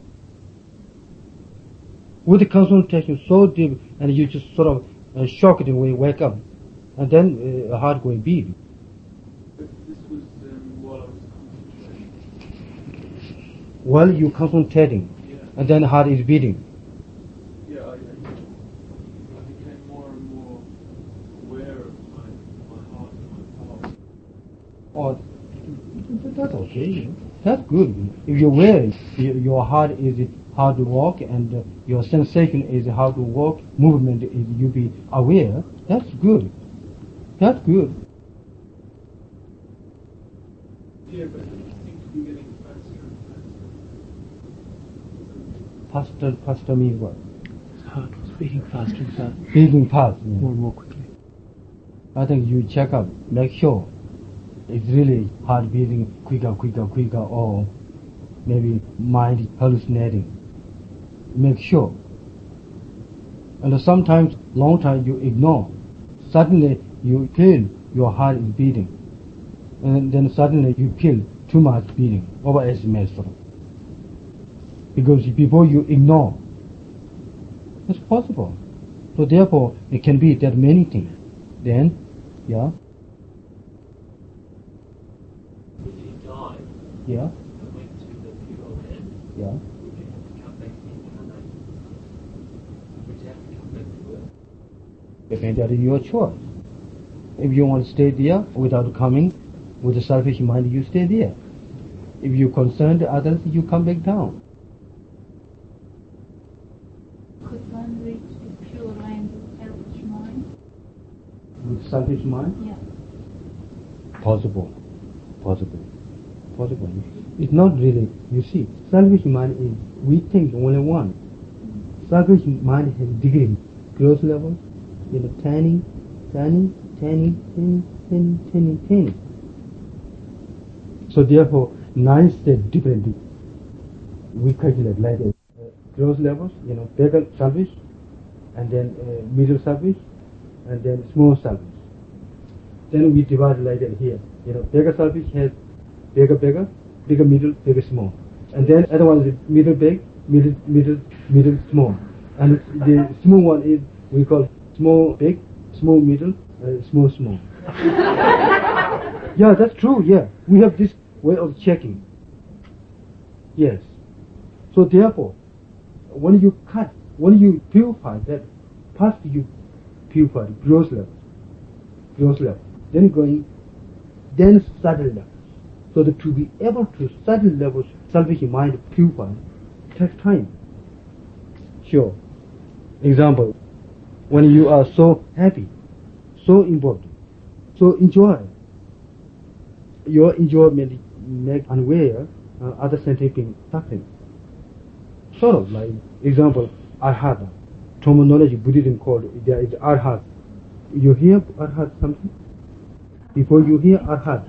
with the concentration so deep, and you just sort of shock it when you wake up, and then heart going beat. But this was while I was concentrating. While you're concentrating, and then heart is beating. Yeah, I became more and more aware of my heart and my pulse. Oh, that's okay. That's good. If you're aware, your heart is how to walk, and your sensation is how to walk. Movement is you be aware. That's good. That's good. Yeah, but it seems to be getting faster and faster. Faster means what? His heart was beating faster and faster. Beating fast. Yeah. More and more quickly. I think you check up, make sure it's really heart beating quicker, or maybe mind hallucinating. Make sure. And sometimes, long time you ignore. Suddenly you feel your heart is beating. And then suddenly you feel too much beating, overestimate sort of. Because before you ignore, it's possible. So therefore, it can be that many things. Then, yeah, If he died yeah, and went to the pure land, yeah. would you have to come back to the incarnation? Would you have to come back to Earth? Depends on your choice. If you want to stay there without coming, with a selfish mind, you stay there. If you concern others, you come back down. Could one reach the pure land of selfish mind? selfish mind? Yeah. Possible. It's not really, you see, selfish mind is, we think only one. Selfish mind has degree, growth level, tiny. So therefore, 9 steps differently. We calculate like growth levels, bigger selfish, and then middle selfish, and then small selfish. Then we divide like that here. Bigger selfish has bigger, middle, bigger, small. And then other one is middle big, middle small. And the small one is, we call small big, small middle, small. Yeah, that's true, yeah. We have this way of checking. Yes. So therefore, when you purify that, first you purify the gross level. Then subtle levels. So that to be able to subtle levels, selfish mind purify takes time. Sure. Example, when you are so happy, so important, so enjoy, your enjoyment make unaware other sentient beings suffering. Sort of like, example, arhata. Terminology Buddhism called, there is arhat. You hear arhat something? Before you hear arhat.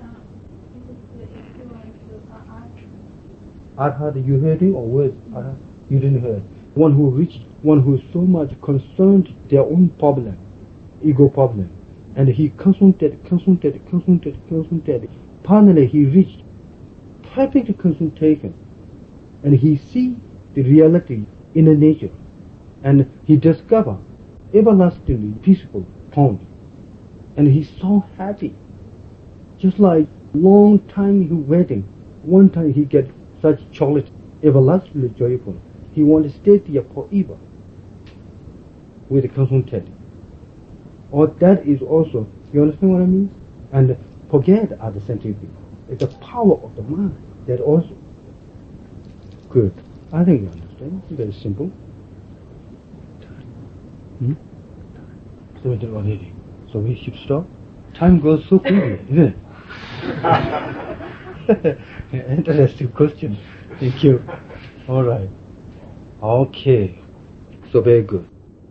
Arhat, you heard it or words? Arhat, you didn't hear. One who reached, one who is so much concerned their own problem, ego problem, and he concentrated. Finally, he reached perfect concentration, and he see the reality in the nature, and he discover everlastingly peaceful point, and he's so happy. Just like long time he waiting, one time he get such chocolate, everlastingly joyful. He want to stay there forever with the concentrating. Or that is also, you understand what I mean? And forget other sentient people. It's the power of the mind that also. Good. I think you understand. It's very simple. 17 already. So we should stop. Time goes so quickly, isn't it? Interesting question. Thank you. All right. Okay. So very good.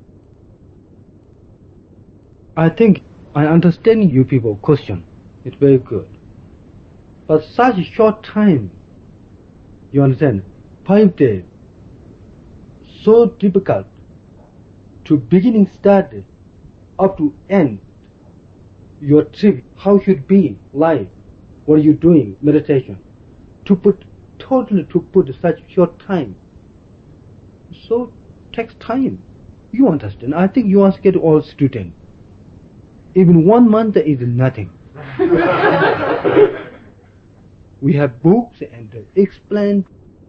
I think I understand you people question. It's very good. But such a short time, you understand, 5 days, so difficult to beginning start up to end your trip, how should be life, what are you doing, meditation, to put such short time, so takes time. You understand? I think you ask it all students. Even 1 month is nothing. We have books and explain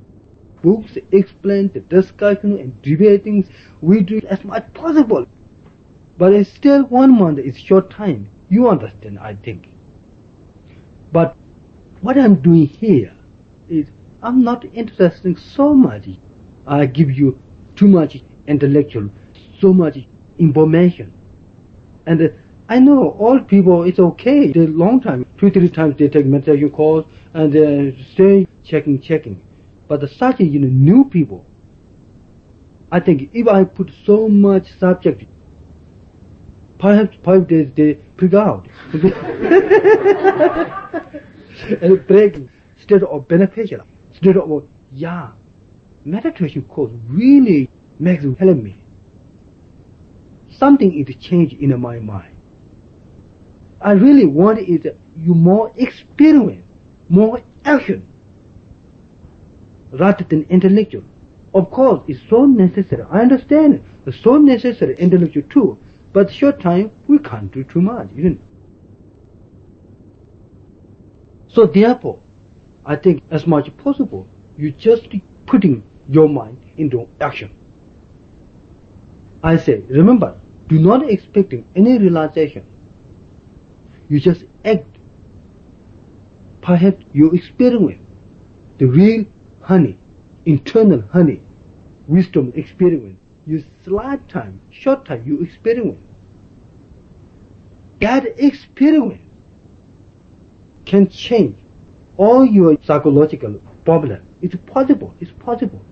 the discussion and debating. We do as much possible. But it's still 1 month is short time. You understand, I think. But what I'm doing here is I'm not interested so much. I give you too much intellectual, so much information. And I know all people, it's okay. They long time, 2-3 times they take meditation course and they stay checking. But such new people, I think if I put so much subject, perhaps 5 days they freak out. And break instead of beneficial, instead of meditation course really makes you help me. Something is changed in my mind. I really want is you more experience, more action, rather than intellectual. Of course, it's so necessary. I understand it. It's so necessary, intellectual too. But short time, we can't do too much, isn't it? So therefore, I think as much as possible, you just putting your mind into action. I say, remember, do not expecting any realization. You just act. Perhaps you experiment the real honey, internal honey, wisdom experiment. You short time, you experiment. That experience can change all your psychological problem. It's possible. It's possible.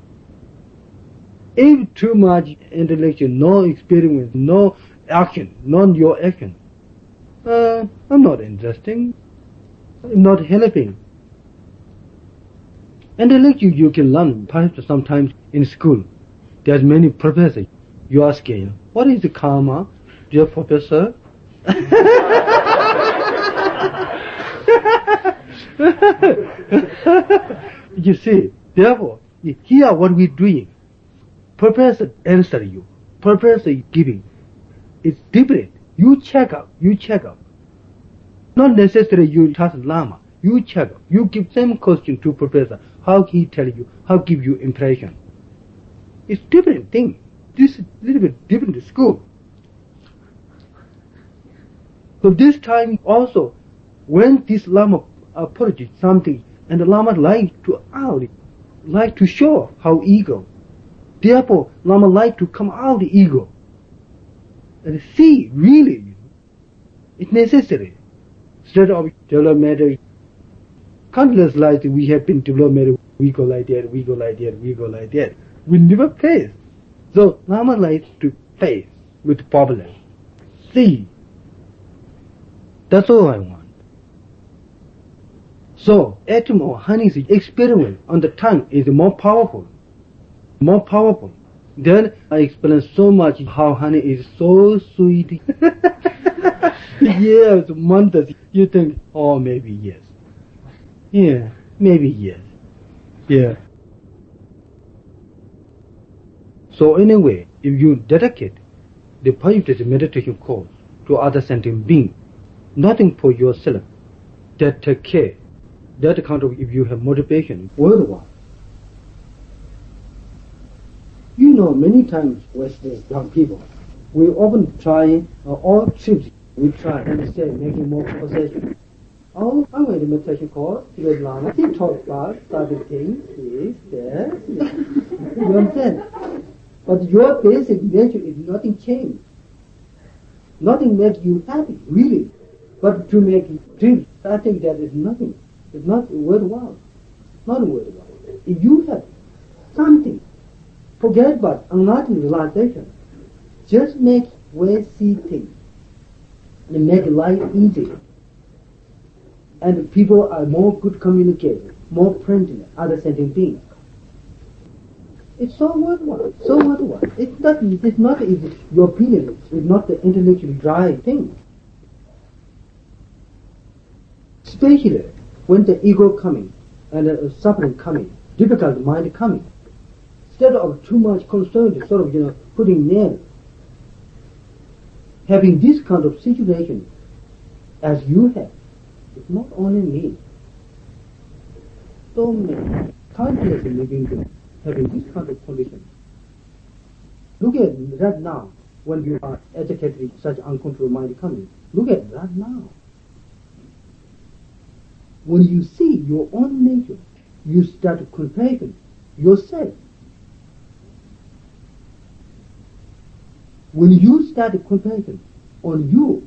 If too much intellectual, no experience, no action, not your action, I'm not interesting. I'm not helping. Intellectual you can learn, perhaps sometimes in school. There's many professors. You ask him, what is the karma, dear professor? You see, therefore, here what we're doing, professor answer you, professor is giving. It's different. You check out. Not necessarily you ask Lama. You check out. You give same question to professor. How he tell you? How give you impression? It's different thing. This is a little bit different school. So this time also, when this Lama approaches something, and the Lama like to show how ego. Therefore, Lama like to come out the ego and see really it's necessary. Instead of development, countless lives we have been development. We go like that, we go like that, we go like that. We never face. So Lama likes to face with problem. See. That's all I want. So atom or honey's experiment on the tongue is more powerful. More powerful. Then I explain so much how honey is so sweet. Yes, months. You think, oh, maybe yes. Yeah, maybe yes. Yeah. So anyway, if you dedicate the positive meditation course to other sentient beings, nothing for yourself, that take care, that kind of, if you have motivation, worldwide. You know, many times with the young people, we often try, all trips, we try and say making more possession. Oh, I went to meditation course, with Lama, he talked about certain things, this, that, you understand? But your basic nature is nothing changed. Nothing makes you happy, really. But to make trips, I think that is nothing. It's not worthwhile. Not worthwhile. If you have something, forget about enlightened realization. Just make way see things. And make life easy. And people are more good communicators, more friendly, other sentient beings. It's so worthwhile, so worthwhile. It's not your opinion, it's not the intellectually dry thing. Especially when the ego coming and suffering coming, difficult mind coming. Instead of too much concern, sort of, putting nail. Having this kind of situation as you have, it's not only me. So many, countless living beings having this kind of condition. Look at that now, when you are educated, such uncontrolled mind coming. Look at that now. When you see your own nature, you start comparing yourself. When you start comparing on you,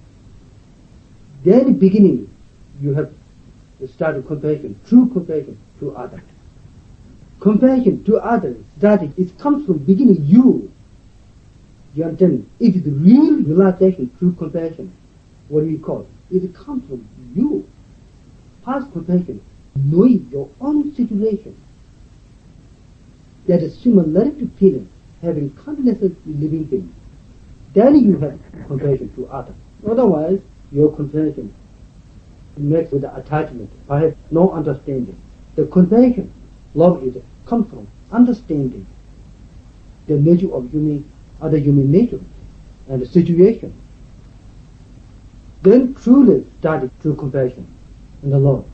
then beginning you have started compassion, true compassion to others. Compassion to others, it comes from beginning you. You understand? It is the real realization, true compassion. What do you call it? It comes from you. Past compassion, knowing your own situation. That is similarity feeling, having countless living things. Then you have compassion to others. Otherwise, your compassion makes with the attachment, perhaps no understanding. The compassion, love comes from understanding the nature of other human nature and the situation. Then truly started true compassion and the love.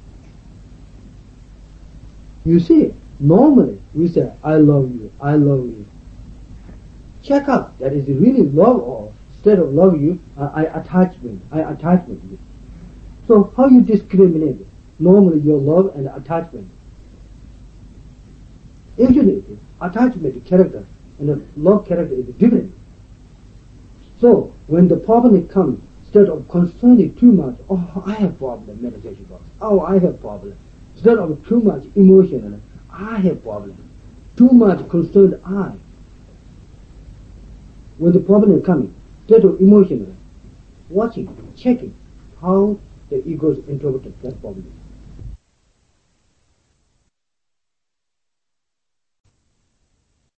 You see, normally we say, I love you, I love you. Check out, that is really love, or instead of love you, I attach with you. So how you discriminate it? Normally your love and attachment. Usually attachment to character and the love character is different. So when the problem comes, instead instead of concerning too much, oh, I have problem, meditation box. Oh, I have problem. Instead of too much emotional, I have problem. Too much concerned, I. When the problem is coming, instead of emotional, watching, checking how the ego interpreted that problem.